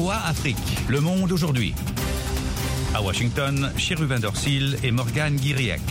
VOA Afrique, le monde aujourd'hui. À Washington, Cherubin Dorsil et Morgane Guiriec.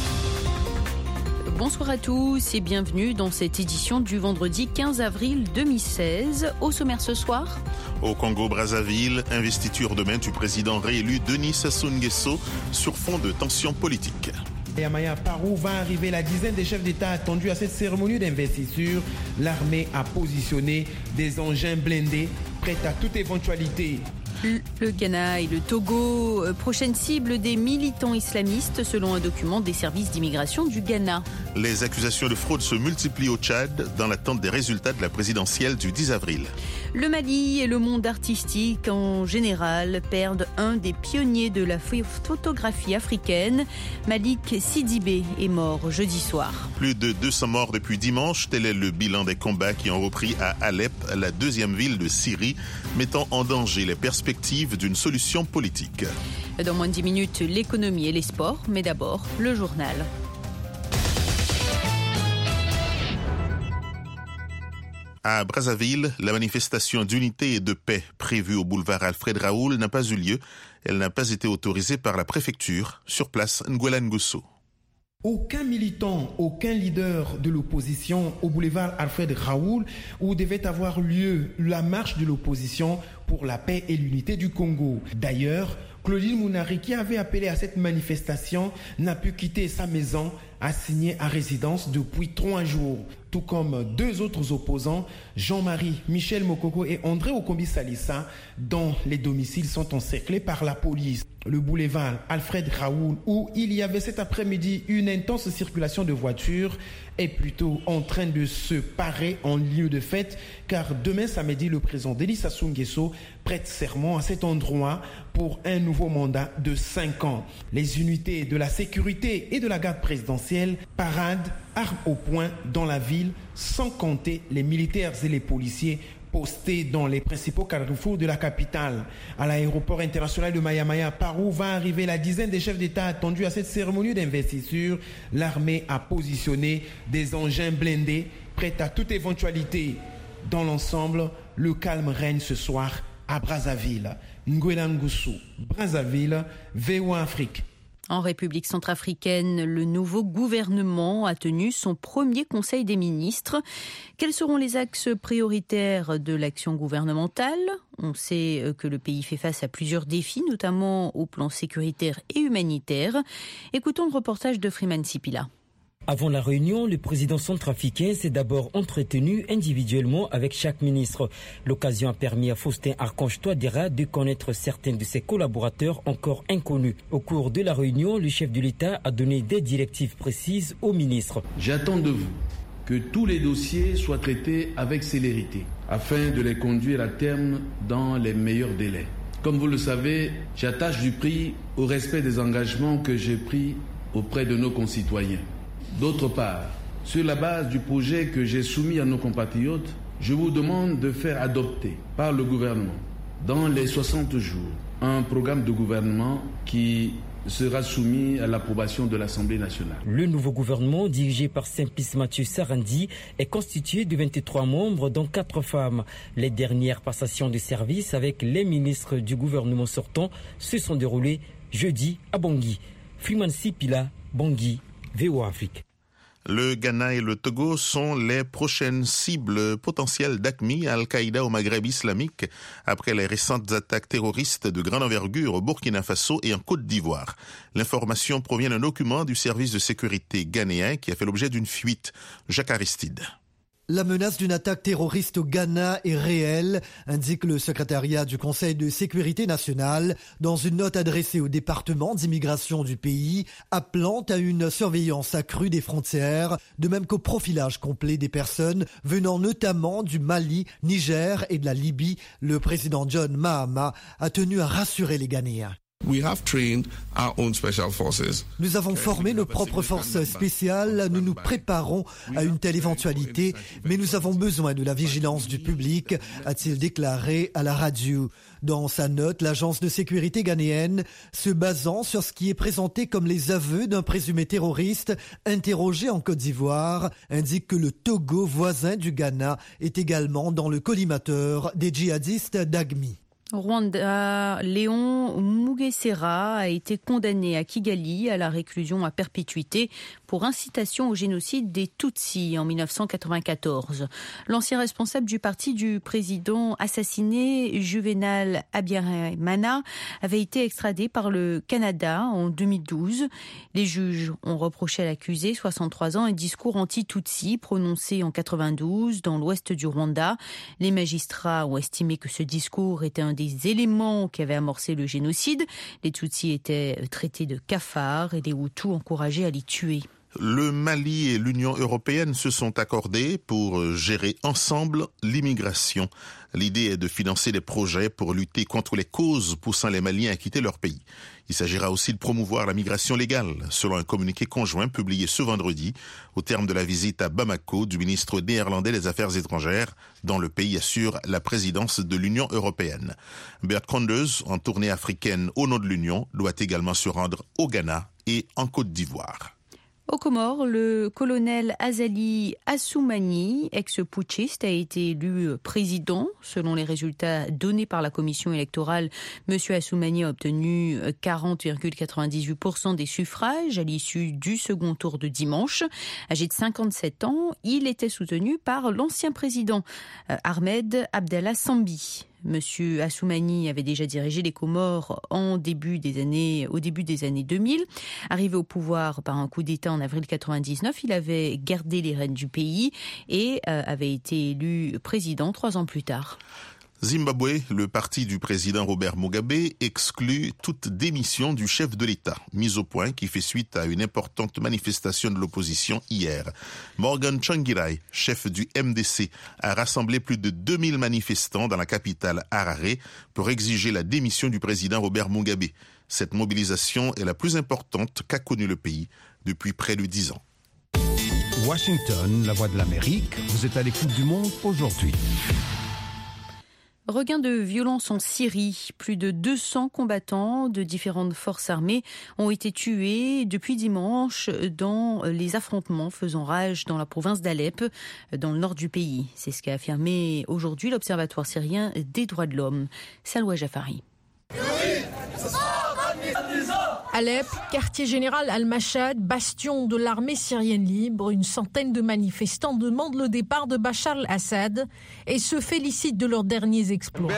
Bonsoir à tous et bienvenue dans cette édition du vendredi 15 avril 2016. Au sommaire ce soir. Au Congo-Brazzaville, investiture demain du président réélu Denis Sassou Nguesso sur fond de tensions politiques. Mayamaïa Parou va arriver la dizaine des chefs d'État attendus à cette cérémonie d'investiture. L'armée a positionné des engins blindés prêts à toute éventualité. Le Ghana et le Togo, prochaine cible des militants islamistes selon un document des services d'immigration du Ghana. Les accusations de fraude se multiplient au Tchad dans l'attente des résultats de la présidentielle du 10 avril. Le Mali et le monde artistique en général perdent un des pionniers de la photographie africaine. Malik Sidibé est mort jeudi soir. Plus de 200 morts depuis dimanche, tel est le bilan des combats qui ont repris à Alep, la deuxième ville de Syrie, mettant en danger les perspectives d'une solution politique. Dans moins de 10 minutes, l'économie et les sports, mais d'abord le journal. À Brazzaville, la manifestation d'unité et de paix prévue au boulevard Alfred Raoul n'a pas eu lieu. Elle n'a pas été autorisée par la préfecture. Sur place, Nguela Ngusso. Aucun militant, aucun leader de l'opposition au boulevard Alfred Raoul où devait avoir lieu la marche de l'opposition pour la paix et l'unité du Congo. D'ailleurs, Claudine Mounari, qui avait appelé à cette manifestation, n'a pu quitter sa maison assignée à résidence depuis 3 jours. Tout comme 2 autres opposants, Jean-Marie, Michel Mokoko et André Okombi Salissa, dont les domiciles sont encerclés par la police. Le boulevard Alfred Raoul, où il y avait cet après-midi une intense circulation de voitures, est plutôt en train de se parer en lieu de fête, car demain samedi, le président Denis Sassou Nguesso prête serment à cet endroit pour un nouveau mandat de 5 ans. Les unités de la sécurité et de la garde présidentielle paradent armes au poing dans la ville, sans compter les militaires et les policiers postés dans les principaux carrefours de la capitale. À l'aéroport international de Mayamaïa Parou va arriver la dizaine des chefs d'État attendus à cette cérémonie d'investiture. L'armée a positionné des engins blindés prêts à toute éventualité. Dans l'ensemble, le calme règne ce soir à Brazzaville. Nguela Ngusso, Brazzaville, VOA Afrique. En République centrafricaine, le nouveau gouvernement a tenu son premier conseil des ministres. Quels seront les axes prioritaires de l'action gouvernementale ? On sait que le pays fait face à plusieurs défis, notamment au plan sécuritaire et humanitaire. Écoutons le reportage de Freeman Sipila. Avant la réunion, le président centrafricain s'est d'abord entretenu individuellement avec chaque ministre. L'occasion a permis à Faustin Archange Touadéra de connaître certains de ses collaborateurs encore inconnus. Au cours de la réunion, le chef de l'État a donné des directives précises aux ministres. J'attends de vous que tous les dossiers soient traités avec célérité, afin de les conduire à terme dans les meilleurs délais. Comme vous le savez, j'attache du prix au respect des engagements que j'ai pris auprès de nos concitoyens. D'autre part, sur la base du projet que j'ai soumis à nos compatriotes, je vous demande de faire adopter par le gouvernement, dans les 60 jours, un programme de gouvernement qui sera soumis à l'approbation de l'Assemblée nationale. Le nouveau gouvernement, dirigé par Simplice Mathieu Sarandi, est constitué de 23 membres, dont 4 femmes. Les dernières passations de service avec les ministres du gouvernement sortant se sont déroulées jeudi à Bangui. Freeman Sipila, Bangui, VOA Afrique. Le Ghana et le Togo sont les prochaines cibles potentielles d'AQMI, Al-Qaïda au Maghreb islamique, après les récentes attaques terroristes de grande envergure au Burkina Faso et en Côte d'Ivoire. L'information provient d'un document du service de sécurité ghanéen qui a fait l'objet d'une fuite. Jacques Aristide. La menace d'une attaque terroriste au Ghana est réelle, indique le secrétariat du Conseil de sécurité nationale dans une note adressée au département d'immigration du pays, appelant à une surveillance accrue des frontières, de même qu'au profilage complet des personnes venant notamment du Mali, Niger et de la Libye. Le président John Mahama a tenu à rassurer les Ghanéens. Nous avons formé nos propres forces spéciales, nous nous préparons à une telle éventualité, mais nous avons besoin de la vigilance du public, a-t-il déclaré à la radio. Dans sa note, l'agence de sécurité ghanéenne, se basant sur ce qui est présenté comme les aveux d'un présumé terroriste interrogé en Côte d'Ivoire, indique que le Togo, voisin du Ghana, est également dans le collimateur des djihadistes d'AQMI. Rwanda, Léon Mugesera a été condamné à Kigali à la réclusion à perpétuité pour incitation au génocide des Tutsis en 1994. L'ancien responsable du parti du président assassiné, Juvenal Habyarimana, avait été extradé par le Canada en 2012. Les juges ont reproché à l'accusé, 63 ans, un discours anti-Tutsi prononcé en 92 dans l'ouest du Rwanda. Les magistrats ont estimé que ce discours était un des éléments qui avaient amorcé le génocide. Les Tutsis étaient traités de cafards et les Hutus encouragés à les tuer. Le Mali et l'Union européenne se sont accordés pour gérer ensemble l'immigration. L'idée est de financer des projets pour lutter contre les causes poussant les Maliens à quitter leur pays. Il s'agira aussi de promouvoir la migration légale, selon un communiqué conjoint publié ce vendredi, au terme de la visite à Bamako du ministre néerlandais des Affaires étrangères, dont le pays assure la présidence de l'Union européenne. Bert Koenders, en tournée africaine au nom de l'Union, doit également se rendre au Ghana et en Côte d'Ivoire. Aux Comores, le colonel Azali Assoumani, ex-putschiste, a été élu président. Selon les résultats donnés par la commission électorale, M. Assoumani a obtenu 40,98% des suffrages à l'issue du second tour de dimanche. Âgé de 57 ans, il était soutenu par l'ancien président Ahmed Abdallah Sambi. Monsieur Assoumani avait déjà dirigé les Comores au début des années 2000. Arrivé au pouvoir par un coup d'État en avril 1999, il avait gardé les rênes du pays et avait été élu président 3 ans plus tard. Zimbabwe, le parti du président Robert Mugabe exclut toute démission du chef de l'État, mise au point qui fait suite à une importante manifestation de l'opposition hier. Morgan Tsvangirai, chef du MDC, a rassemblé plus de 2000 manifestants dans la capitale Harare pour exiger la démission du président Robert Mugabe. Cette mobilisation est la plus importante qu'a connue le pays depuis près de 10 ans. Washington, la voix de l'Amérique, vous êtes à l'écoute du monde aujourd'hui. Regain de violence en Syrie. Plus de 200 combattants de différentes forces armées ont été tués depuis dimanche dans les affrontements faisant rage dans la province d'Alep, dans le nord du pays. C'est ce qu'a affirmé aujourd'hui l'Observatoire syrien des droits de l'homme. Salwa Jafari. Alep, quartier général Al-Mashhad, bastion de l'armée syrienne libre, une centaine de manifestants demandent le départ de Bachar al-Assad et se félicitent de leurs derniers exploits.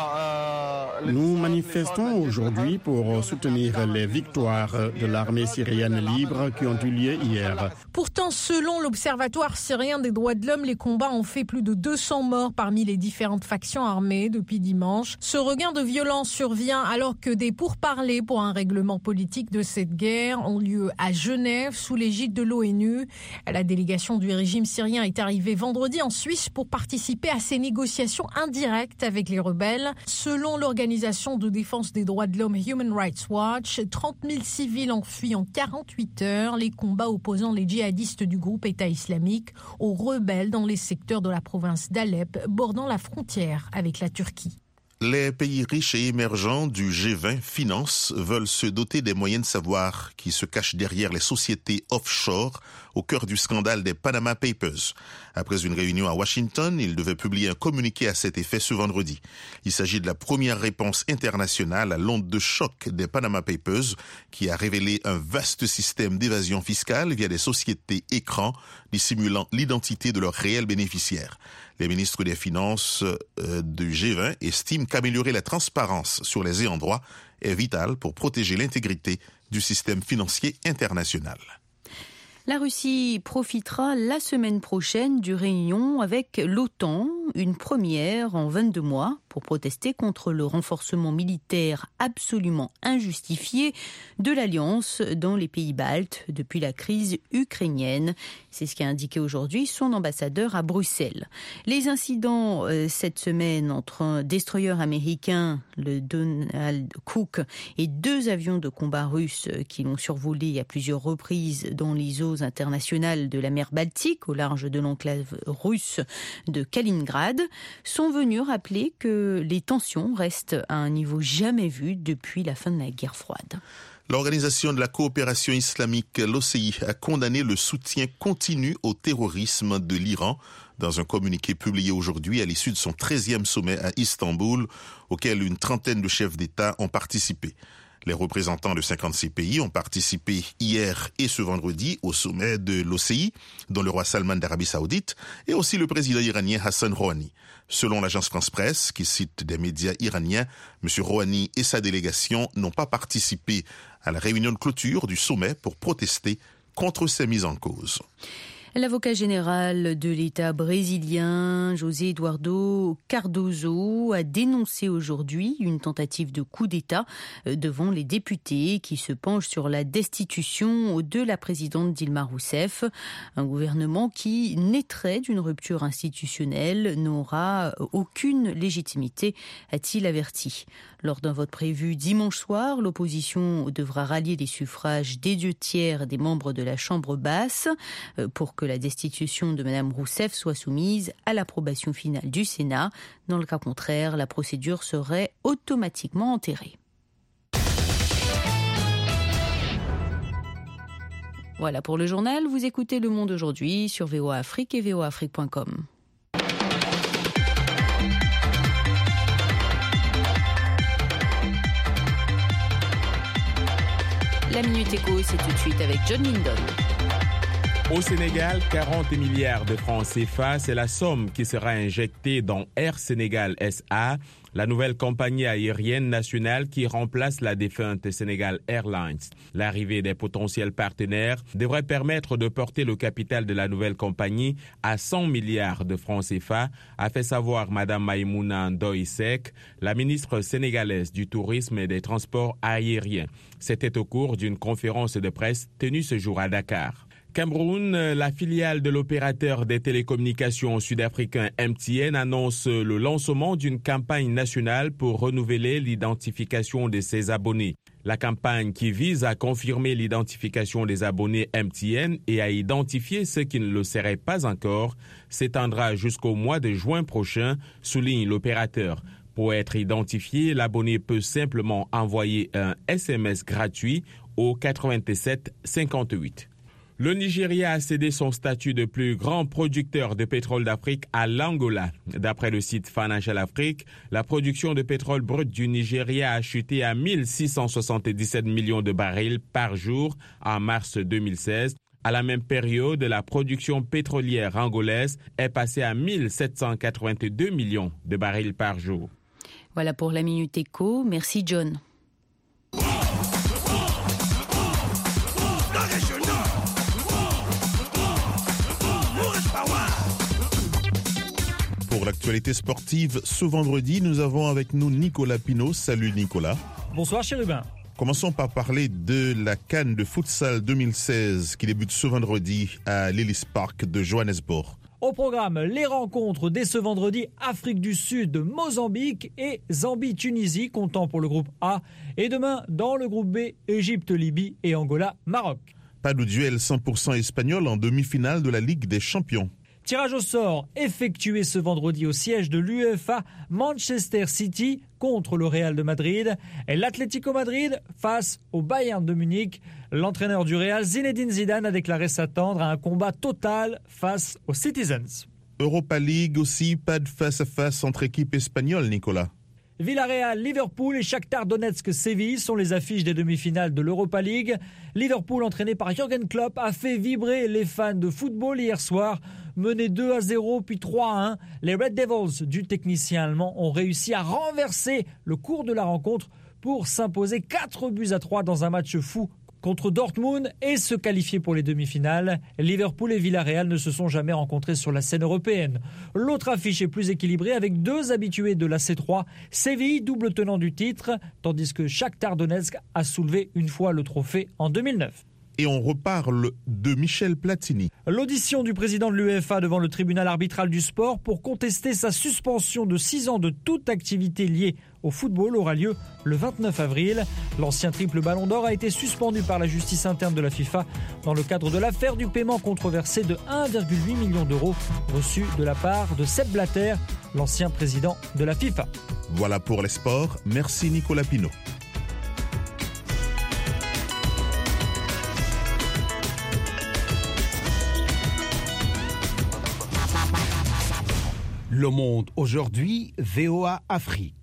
Nous manifestons aujourd'hui pour soutenir les victoires de l'armée syrienne libre qui ont eu lieu hier. Pourtant, selon l'Observatoire syrien des droits de l'homme, les combats ont fait plus de 200 morts parmi les différentes factions armées depuis dimanche. Ce regain de violence survient alors que des pourparlers pour un règlement politique de cette guerre ont lieu à Genève sous l'égide de l'ONU. La délégation du régime syrien est arrivée vendredi en Suisse pour participer à ces négociations indirectes avec les rebelles. Selon l'organisation de défense des droits de l'homme Human Rights Watch, 30 000 civils ont fui en 48 heures les combats opposant les djihadistes du groupe État islamique aux rebelles dans les secteurs de la province d'Alep bordant la frontière avec la Turquie. Les pays riches et émergents du G20 Finance veulent se doter des moyens de savoir qui se cachent derrière les sociétés offshore au cœur du scandale des Panama Papers. Après une réunion à Washington, ils devaient publier un communiqué à cet effet ce vendredi. Il s'agit de la première réponse internationale à l'onde de choc des Panama Papers qui a révélé un vaste système d'évasion fiscale via des sociétés écrans dissimulant l'identité de leurs réels bénéficiaires. Les ministres des Finances du G20 estiment qu'améliorer la transparence sur les ayants droit est vital pour protéger l'intégrité du système financier international. La Russie profitera la semaine prochaine d'une réunion avec l'OTAN, une première en 22 mois, pour protester contre le renforcement militaire absolument injustifié de l'Alliance dans les pays baltes depuis la crise ukrainienne. C'est ce qu'a indiqué aujourd'hui son ambassadeur à Bruxelles. Les incidents cette semaine entre un destroyer américain, le Donald Cook, et 2 avions de combat russes qui l'ont survolé à plusieurs reprises dans les eaux internationales de la mer Baltique, au large de l'enclave russe de Kaliningrad, sont venus rappeler que les tensions restent à un niveau jamais vu depuis la fin de la guerre froide. L'Organisation de la coopération islamique, l'OCI, a condamné le soutien continu au terrorisme de l'Iran Dans un communiqué publié aujourd'hui à l'issue de son 13e sommet à Istanbul, auquel une trentaine de chefs d'État ont participé. Les représentants de 56 pays ont participé hier et ce vendredi au sommet de l'OCI, dont le roi Salman d'Arabie Saoudite, et aussi le président iranien Hassan Rouhani. Selon l'agence France-Presse, qui cite des médias iraniens, M. Rouhani et sa délégation n'ont pas participé à la réunion de clôture du sommet pour protester contre ces mises en cause. L'avocat général de l'État brésilien, José Eduardo Cardoso, a dénoncé aujourd'hui une tentative de coup d'État devant les députés qui se penchent sur la destitution de la présidente Dilma Rousseff. Un gouvernement qui naîtrait d'une rupture institutionnelle n'aura aucune légitimité, a-t-il averti. Lors d'un vote prévu dimanche soir, l'opposition devra rallier les suffrages des 2/3 des membres de la Chambre basse pour que la destitution de Mme Rousseff soit soumise à l'approbation finale du Sénat. Dans le cas contraire, la procédure serait automatiquement enterrée. Voilà pour le journal. Vous écoutez Le Monde aujourd'hui sur VOA Afrique et voaafrique.com. La Minute Éco, c'est tout de suite avec John Lindon. Au Sénégal, 40 milliards de francs CFA, c'est la somme qui sera injectée dans Air Sénégal SA, la nouvelle compagnie aérienne nationale qui remplace la défunte Sénégal Airlines. L'arrivée des potentiels partenaires devrait permettre de porter le capital de la nouvelle compagnie à 100 milliards de francs CFA, a fait savoir Mme Maïmouna Ndoye Seck, la ministre sénégalaise du Tourisme et des Transports aériens. C'était au cours d'une conférence de presse tenue ce jour à Dakar. Cameroun, la filiale de l'opérateur des télécommunications sud-africain MTN annonce le lancement d'une campagne nationale pour renouveler l'identification de ses abonnés. La campagne qui vise à confirmer l'identification des abonnés MTN et à identifier ceux qui ne le seraient pas encore s'étendra jusqu'au mois de juin prochain, souligne l'opérateur. Pour être identifié, l'abonné peut simplement envoyer un SMS gratuit au 87 58. Le Nigeria a cédé son statut de plus grand producteur de pétrole d'Afrique à l'Angola. D'après le site Financial Afrique, la production de pétrole brut du Nigeria a chuté à 1677 millions de barils par jour en mars 2016. À la même période, la production pétrolière angolaise est passée à 1782 millions de barils par jour. Voilà pour la Minute Éco. Merci John. Pour l'actualité sportive, ce vendredi, nous avons avec nous Nicolas Pinault. Salut Nicolas. Bonsoir Chérubin. Commençons par parler de la CAN de futsal 2016 qui débute ce vendredi à l'Ellis Park de Johannesburg. Au programme, les rencontres dès ce vendredi, Afrique du Sud, Mozambique et Zambie-Tunisie, comptant pour le groupe A. Et demain, dans le groupe B, Égypte-Libye et Angola-Maroc. Pas de duel 100% espagnol en demi-finale de la Ligue des Champions. Tirage au sort effectué ce vendredi au siège de l'UEFA, Manchester City contre le Real de Madrid et l'Atlético Madrid face au Bayern de Munich. L'entraîneur du Real, Zinedine Zidane, a déclaré s'attendre à un combat total face aux Citizens. Europa League aussi, pas de face-à-face entre équipes espagnoles, Nicolas. Villarreal, Liverpool et Shakhtar Donetsk-Séville sont les affiches des demi-finales de l'Europa League. Liverpool, entraîné par Jürgen Klopp, a fait vibrer les fans de football hier soir. Menés 2-0 puis 3-1, les Red Devils du technicien allemand ont réussi à renverser le cours de la rencontre pour s'imposer 4-3 dans un match fou contre Dortmund et se qualifier pour les demi-finales. Liverpool et Villarreal ne se sont jamais rencontrés sur la scène européenne. L'autre affiche est plus équilibrée avec deux habitués de la C3, Séville, double tenant du titre, tandis que Shakhtar Donetsk a soulevé une fois le trophée en 2009. Et on reparle de Michel Platini. L'audition du président de l'UEFA devant le tribunal arbitral du sport pour contester sa suspension de 6 ans de toute activité liée au football aura lieu le 29 avril. L'ancien triple ballon d'or a été suspendu par la justice interne de la FIFA dans le cadre de l'affaire du paiement controversé de 1,8 million d'euros reçu de la part de Sepp Blatter, l'ancien président de la FIFA. Voilà pour les sports. Merci Nicolas Pinault. Le Monde aujourd'hui, VOA Afrique.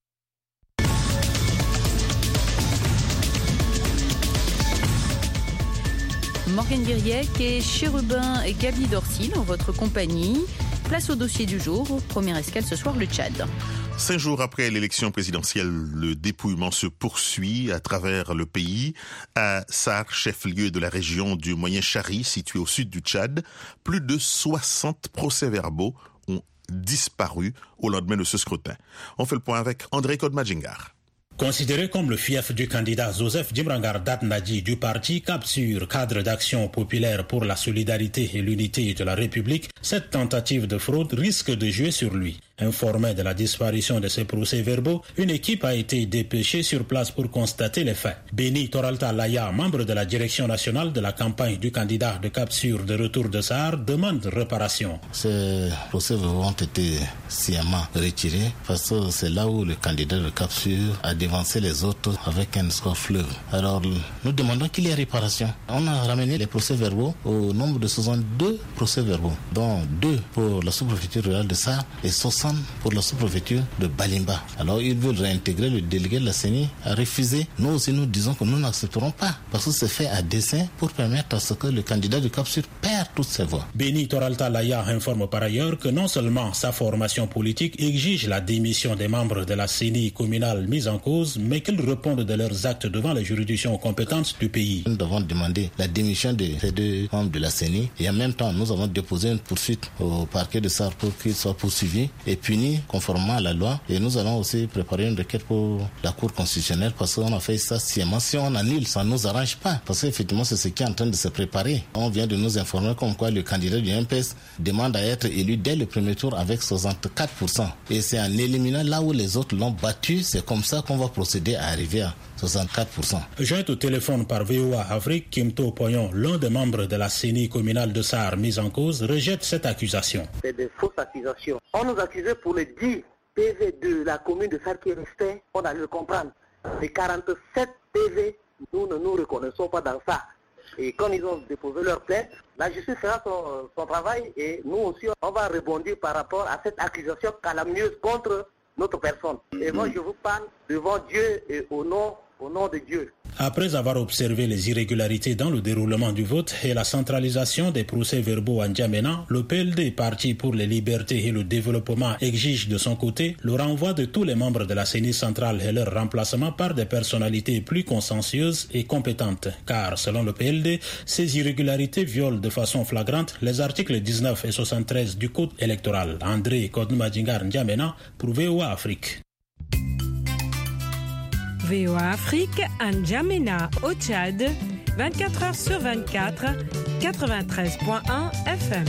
Morgane Viriec et Chérubin et Gabi Dorsil en votre compagnie. Place au dossier du jour. Première escale ce soir, le Tchad. 5 jours après l'élection présidentielle, le dépouillement se poursuit à travers le pays. À Sarr, chef-lieu de la région du Moyen-Chari, situé au sud du Tchad, plus de 60 procès-verbaux ont disparu au lendemain de ce scrutin. On fait le point avec André Kodmadjingar. Considéré comme le fief du candidat Joseph Djimrangar Datnadji du parti Capsur, cadre d'action populaire pour la solidarité et l'unité de la République, cette tentative de fraude risque de jouer sur lui. Informé de la disparition de ces procès-verbaux, une équipe a été dépêchée sur place pour constater les faits. Béni Toralta Laya, membre de la direction nationale de la campagne du candidat de Capsur de retour de Sarr, demande réparation. Ces procès-verbaux ont été sciemment retirés parce que c'est là où le candidat de Capsur a devancé les autres avec un score fleuve. Alors nous demandons qu'il y ait réparation. On a ramené les procès-verbaux au nombre de 62 procès-verbaux, dont 2 pour la sous-préfecture rurale de Sarr et 60 pour la sous-préfecture de Balimba. Alors ils veulent réintégrer. Le délégué de la CENI a refusé. Nous aussi nous disons que nous n'accepterons pas parce que c'est fait à dessein pour permettre à ce que le candidat de Capsur perd toutes ses voix. Béni Toralta Laya informe par ailleurs que non seulement sa formation politique exige la démission des membres de la CENI communale mise en cause, mais qu'ils répondent de leurs actes devant les juridictions compétentes du pays. Nous devons demander la démission de ces 2 membres de la CENI et en même temps nous avons déposé une poursuite au parquet de Sarr pour qu'il soit poursuivi et puni conformément à la loi, et nous allons aussi préparer une requête pour la Cour constitutionnelle parce qu'on a fait ça sciemment. Si on annule, ça ne nous arrange pas parce qu'effectivement c'est ce qui est en train de se préparer. On vient de nous informer comme quoi le candidat du MPS demande à être élu dès le premier tour avec 64%, et c'est en éliminant là où les autres l'ont battu, c'est comme ça qu'on va procéder à arriver à 64%. Joint au téléphone par VOA Afrique, Kimto Poyon, l'un des membres de la CENI communale de Sarr mise en cause, rejette cette accusation. C'est des fausses accusations. On nous accusait pour les 10 PV de la commune de Sarr qui restait, on a dû le comprendre. Les 47 PV, nous ne nous reconnaissons pas dans ça. Et quand ils ont déposé leur plainte, la justice fera son travail et nous aussi, on va rebondir par rapport à cette accusation calamnieuse contre notre personne. Et moi, je vous parle devant Dieu et au nom de Dieu. Après avoir observé les irrégularités dans le déroulement du vote et la centralisation des procès-verbaux en N'Djamena, le PLD, Parti pour les libertés et le développement, exige de son côté le renvoi de tous les membres de la CENI centrale et leur remplacement par des personnalités plus consciencieuses et compétentes. Car, selon le PLD, ces irrégularités violent de façon flagrante les articles 19 et 73 du Code électoral. André Kodmadjingar N'Djamena pour VOA Afrique. VOA Afrique, N'Djamena au Tchad, 24 heures sur 24, 93.1 FM.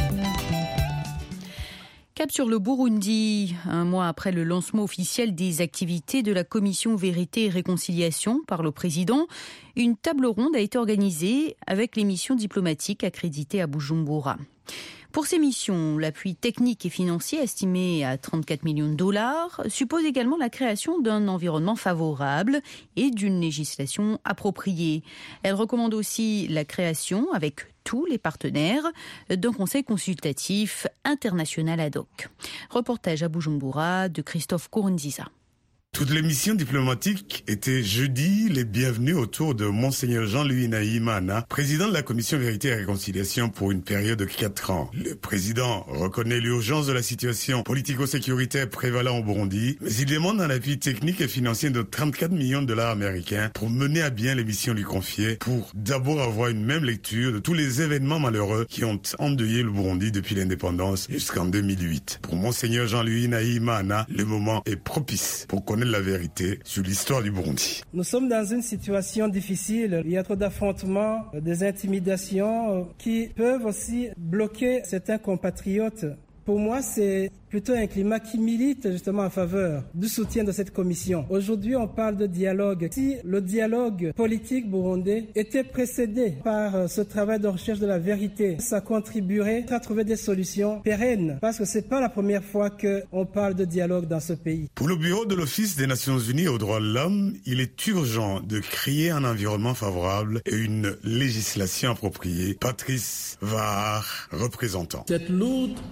Cap sur le Burundi, un mois après le lancement officiel des activités de la commission Vérité et Réconciliation par le président, une table ronde a été organisée avec les missions diplomatiques accréditées à Bujumbura. Pour ces missions, l'appui technique et financier estimé à 34 millions de dollars suppose également la création d'un environnement favorable et d'une législation appropriée. Elle recommande aussi la création, avec tous les partenaires, d'un conseil consultatif international ad hoc. Reportage à Bujumbura de Christophe Kourunziza. Toutes les missions diplomatiques étaient jeudi les bienvenues autour de Monseigneur Jean-Louis Nahimana, président de la Commission Vérité et Réconciliation pour une période de 4 ans. Le président reconnaît l'urgence de la situation politico-sécuritaire prévalant au Burundi, mais il demande un appui technique et financier de 34 millions de dollars américains pour mener à bien les missions lui confiées, pour d'abord avoir une même lecture de tous les événements malheureux qui ont endeuillé le Burundi depuis l'indépendance jusqu'en 2008. Pour Monseigneur Jean-Louis Nahimana, le moment est propice pour connaître la vérité sur l'histoire du Burundi. Nous sommes dans une situation difficile. Il y a trop d'affrontements, des intimidations qui peuvent aussi bloquer certains compatriotes. Pour moi, c'est plutôt un climat qui milite justement en faveur du soutien de cette commission. Aujourd'hui, on parle de dialogue. Si le dialogue politique burundais était précédé par ce travail de recherche de la vérité, ça contribuerait à trouver des solutions pérennes, parce que c'est pas la première fois qu'on parle de dialogue dans ce pays. Pour le bureau de l'Office des Nations Unies aux droits de l'homme, il est urgent de créer un environnement favorable et une législation appropriée. Patrice Var, représentant. Cette lourde mais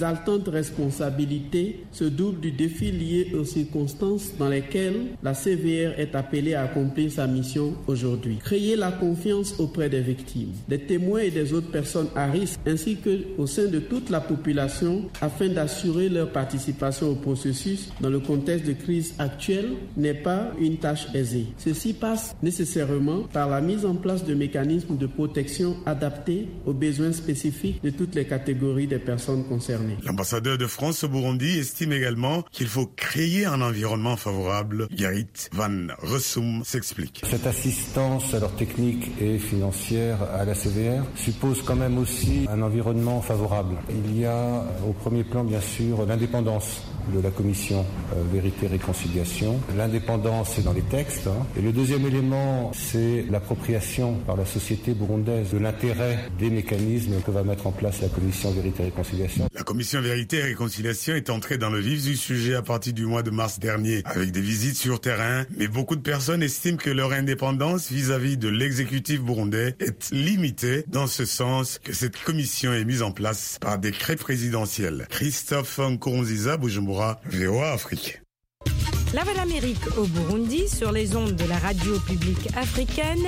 exaltante responsabilité se double du défi lié aux circonstances dans lesquelles la CVR est appelée à accomplir sa mission aujourd'hui. Créer la confiance auprès des victimes, des témoins et des autres personnes à risque, ainsi qu'au sein de toute la population, afin d'assurer leur participation au processus dans le contexte de crise actuelle, n'est pas une tâche aisée. Ceci passe nécessairement par la mise en place de mécanismes de protection adaptés aux besoins spécifiques de toutes les catégories des personnes concernées. L'ambassadeur de France au Burundi estime également qu'il faut créer un environnement favorable. Gerrit Van Rossum s'explique. Cette assistance alors technique et financière à la CVR suppose quand même aussi un environnement favorable. Il y a au premier plan bien sûr l'indépendance de la commission Vérité et Réconciliation. L'indépendance, c'est dans les textes. Et le deuxième élément, c'est l'appropriation par la société burundaise de l'intérêt des mécanismes que va mettre en place la commission Vérité et Réconciliation. La commission Vérité et Réconciliation est entrée dans le vif du sujet à partir du mois de mars dernier, avec des visites sur terrain. Mais beaucoup de personnes estiment que leur indépendance vis-à-vis de l'exécutif burundais est limitée, dans ce sens que cette commission est mise en place par décret présidentiel. Christophe Nkurunziza, Bujumbura, VOA Afrique. La Voix d'Amérique au Burundi sur les ondes de la radio publique africaine,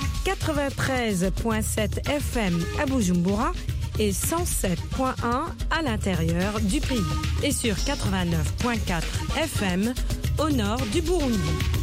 93.7 FM à Bujumbura et 107.1 à l'intérieur du pays et sur 89.4 FM au nord du Burundi.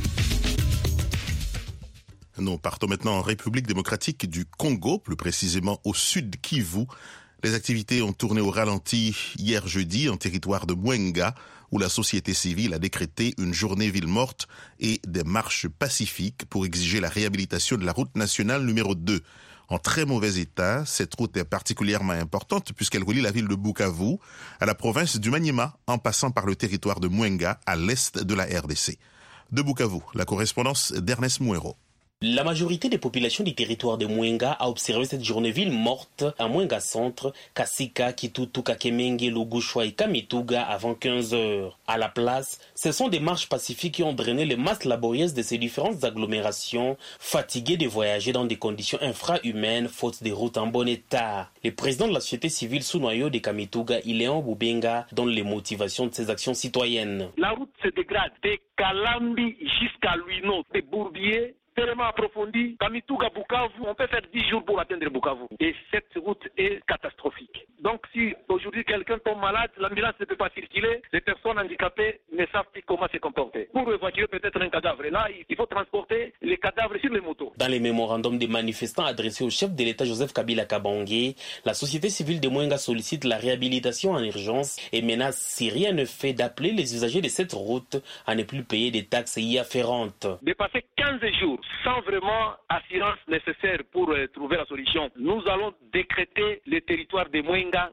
Nous partons maintenant en République démocratique du Congo, plus précisément au sud Kivu. Les activités ont tourné au ralenti hier jeudi en territoire de Mwenga, où la société civile a décrété une journée ville morte et des marches pacifiques pour exiger la réhabilitation de la route nationale numéro 2. En très mauvais état, cette route est particulièrement importante puisqu'elle relie la ville de Bukavu à la province du Maniema en passant par le territoire de Mwenga à l'est de la RDC. De Bukavu, la correspondance d'Ernest Mouero. La majorité des populations du territoire de Mwenga a observé cette journée ville morte à Mwenga Centre, Kasika, Kitutu, Kakemenge, Lugushwa et Kamituga avant 15 heures. À la place, ce sont des marches pacifiques qui ont drainé les masses laborieuses de ces différentes agglomérations, fatiguées de voyager dans des conditions infrahumaines, faute des routes en bon état. Le président de la société civile sous noyau de Kamituga, Iléon Boubenga, donne les motivations de ces actions citoyennes. La route se dégrade de Kalambi jusqu'à Luino, de Bourbier, tellement approfondi, Kamituga, Bukavu, on peut faire 10 jours pour atteindre Bukavu. Et cette route est catastrophique. Donc si aujourd'hui quelqu'un tombe malade, l'ambulance ne peut pas circuler, les personnes handicapées ne savent plus comment se comporter. Pour évacuer peut-être un cadavre, là, il faut transporter les cadavres sur les motos. Dans les mémorandums des manifestants adressés au chef de l'État Joseph Kabila Kabange, la société civile de Mwenga sollicite la réhabilitation en urgence et menace, si rien ne fait, d'appeler les usagers de cette route à ne plus payer des taxes y afférentes. Dépasser 15 jours sans vraiment assurance nécessaire pour trouver la solution, nous allons décréter le territoire de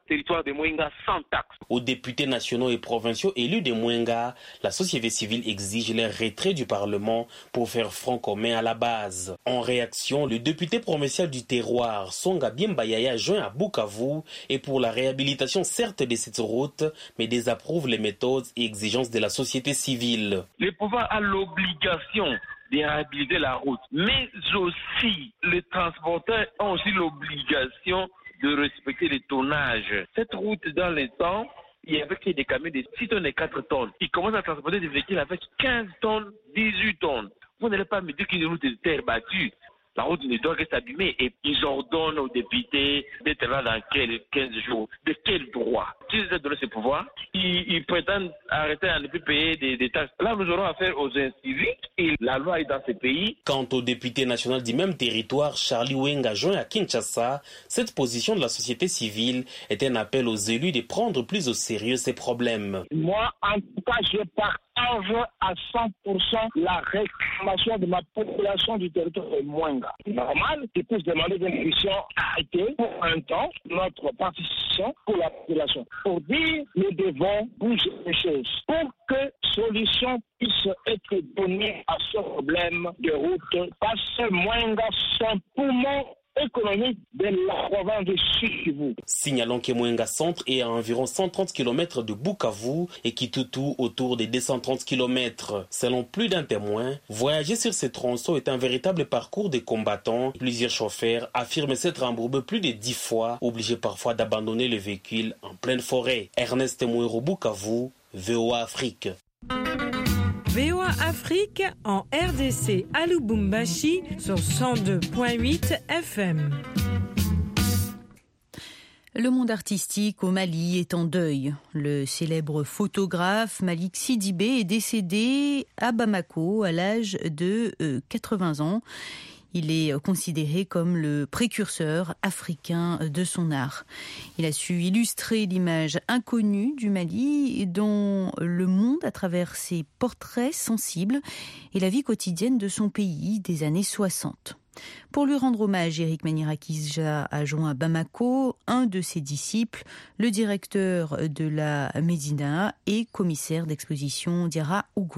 Mwenga sans taxe. Aux députés nationaux et provinciaux élus de Mwenga, la société civile exige leur retrait du Parlement pour faire front commun à la base. En réaction, le député provincial du terroir, Songa Biembayaya, joint à Bukavu, et pour la réhabilitation certes de cette route, mais désapprouve les méthodes et exigences de la société civile. Le pouvoir a l'obligation de réhabiliter la route, mais aussi les transporteurs ont aussi l'obligation de respecter les tonnages. Cette route, dans les temps, il y avait des camions de 6 tonnes et 4 tonnes. Ils commencent à transporter des véhicules avec 15 tonnes, 18 tonnes. Vous n'allez pas me dire qu'une route de terre battue. La route ne doit pas s'abîmer et ils ordonnent aux députés d'être là dans 15 jours. De quel droit? S'ils ont donné ce pouvoir, ils prétendent arrêter à ne plus payer des taxes. Là, nous aurons affaire aux inciviques et la loi est dans ce pays. Quant au député national du même territoire, Charlie Wenga, joint à Kinshasa, cette position de la société civile est un appel aux élus de prendre plus au sérieux ces problèmes. Moi, en tout cas, je partage à 100% la réclamation de ma population du territoire de Mwenga. Normal qu'ils puissent demander des missions arrêtées pour un temps, notre participation pour la population. Pour dire, nous devons bouger les choses pour que solution puisse être donnée à ce problème de route. Parce que Mwenga, son poumon économique de la province de Sud-Kivu. Signalons que Mwenga Centre est à environ 130 km de Bukavu et Kitutu autour des 230 km. Selon plus d'un témoin, voyager sur ces tronçons est un véritable parcours des combattants. Plusieurs chauffeurs affirment s'être embourbés plus de 10 fois, obligés parfois d'abandonner le véhicule en pleine forêt. Ernest Mouero, Bukavu, VOA Afrique. VOA Afrique en RDC à Lubumbashi sur 102.8 FM. Le monde artistique au Mali est en deuil. Le célèbre photographe Malik Sidibé est décédé à Bamako à l'âge de 80 ans. Il est considéré comme le précurseur africain de son art. Il a su illustrer l'image inconnue du Mali dans le monde à travers ses portraits sensibles et la vie quotidienne de son pays des années 60. Pour lui rendre hommage, Eric Manirakija a joint à Bamako un de ses disciples, le directeur de la Médina et commissaire d'exposition Diarra Ougou.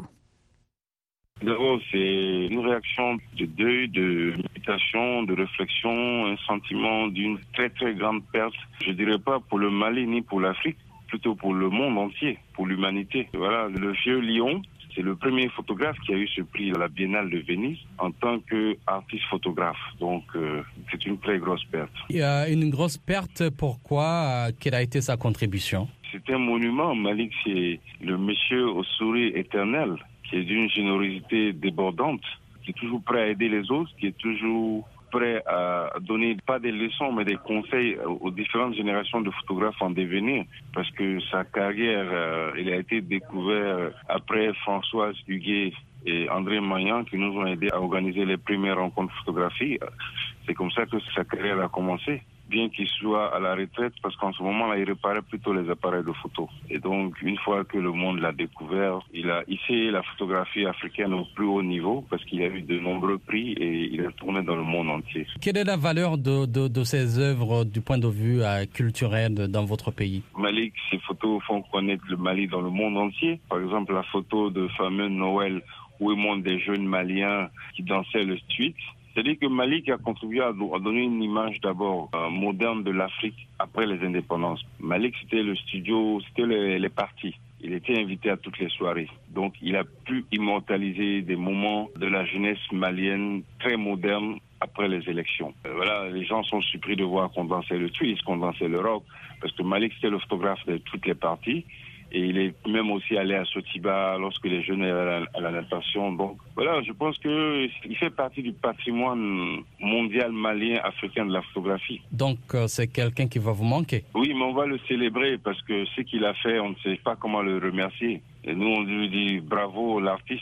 D'abord, c'est une réaction de deuil, de méditation, de réflexion, un sentiment d'une très très grande perte. Je dirais pas pour le Mali ni pour l'Afrique, plutôt pour le monde entier, pour l'humanité. Voilà, le vieux lion, c'est le premier photographe qui a eu ce prix à la Biennale de Venise en tant qu'artiste photographe. Donc, c'est une très grosse perte. Il y a une grosse perte, pourquoi? Quelle a été sa contribution? C'est un monument. Malik, c'est le monsieur au sourire éternel, qui est d'une générosité débordante, qui est toujours prêt à aider les autres, qui est toujours prêt à donner pas des leçons mais des conseils aux différentes générations de photographes en devenir, parce que sa carrière, il a été découvert après Françoise Huguet et André Maillan qui nous ont aidés à organiser les premières rencontres photographiques. C'est comme ça que sa carrière a commencé. Bien qu'il soit à la retraite, parce qu'en ce moment-là, il réparait plutôt les appareils de photo. Et donc, une fois que le monde l'a découvert, il a hissé la photographie africaine au plus haut niveau, parce qu'il a eu de nombreux prix et il est tourné dans le monde entier. Quelle est la valeur de ces œuvres du point de vue culturel dans votre pays? Malik, ces photos font connaître le Mali dans le monde entier. Par exemple, la photo de fameux Noël, où il montre des jeunes Maliens qui dansaient le street. C'est-à-dire que Malik a contribué à donner une image d'abord moderne de l'Afrique après les indépendances. Malik, c'était le studio, c'était les parties. Il était invité à toutes les soirées. Donc, il a pu immortaliser des moments de la jeunesse malienne très moderne après les élections. Voilà, les gens sont surpris de voir qu'on dansait le twist, qu'on dansait le rock, parce que Malik, c'était le photographe de toutes les parties. Et il est même aussi allé à Sotiba lorsque les jeunes étaient à la natation. Donc voilà, je pense qu'il fait partie du patrimoine mondial malien, africain de la photographie. Donc c'est quelqu'un qui va vous manquer? Oui, mais on va le célébrer parce que ce qu'il a fait, on ne sait pas comment le remercier. Et nous, on lui dit bravo, l'artiste,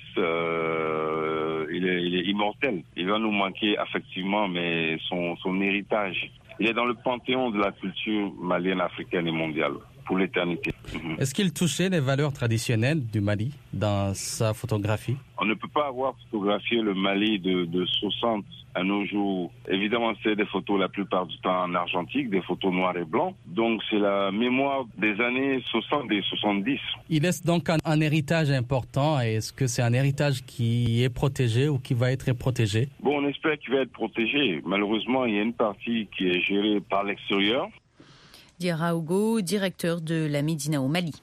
il est immortel. Il va nous manquer affectivement, mais son héritage, il est dans le panthéon de la culture malienne, africaine et mondiale pour l'éternité. Est-ce qu'il touchait les valeurs traditionnelles du Mali dans sa photographie? On ne peut pas avoir photographié le Mali de 60 à nos jours. Évidemment, c'est des photos la plupart du temps en argentique, des photos noires et blancs. Donc, c'est la mémoire des années 60 et 70. Il laisse donc un héritage important. Est-ce que c'est un héritage qui est protégé ou qui va être protégé? Bon, on espère qu'il va être protégé. Malheureusement, il y a une partie qui est gérée par l'extérieur. Diarra Ougou, directeur de la Médina au Mali.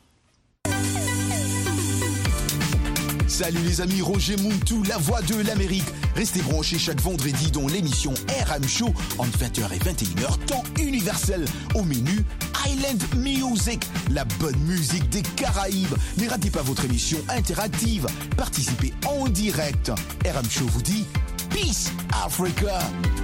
Salut les amis, Roger Muntu, la voix de l'Amérique. Restez branchés chaque vendredi dans l'émission RM Show entre 20h et 21h, temps universel. Au menu, Island Music, la bonne musique des Caraïbes. Ne ratez pas votre émission interactive. Participez en direct. RM Show vous dit Peace Africa.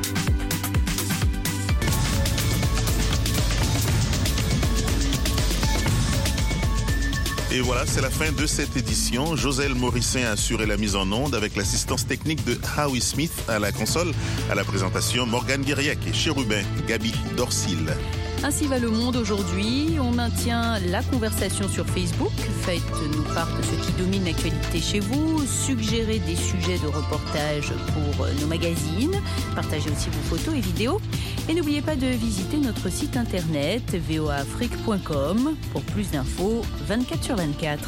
Et voilà, c'est la fin de cette édition. Joselle Morissin a assuré la mise en onde avec l'assistance technique de Howie Smith à la console. À la présentation, Morgane Guiriac et Chérubin, Gabi Dorsil. Ainsi va le monde aujourd'hui. On maintient la conversation sur Facebook. Faites-nous part de ce qui domine l'actualité chez vous. Suggérez des sujets de reportage pour nos magazines. Partagez aussi vos photos et vidéos. Et n'oubliez pas de visiter notre site internet voaafrique.com pour plus d'infos 24/24.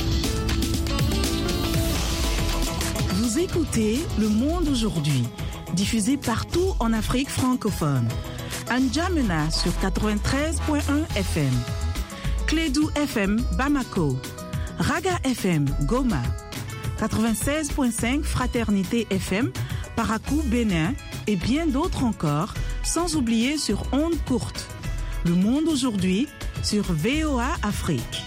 Vous écoutez Le Monde aujourd'hui. diffusée partout en Afrique francophone. N'Djamena sur 93.1 FM. Clédou FM Bamako. Raga FM Goma. 96.5 Fraternité FM Parakou Bénin et bien d'autres encore, sans oublier sur ondes courtes. Le monde aujourd'hui sur VOA Afrique.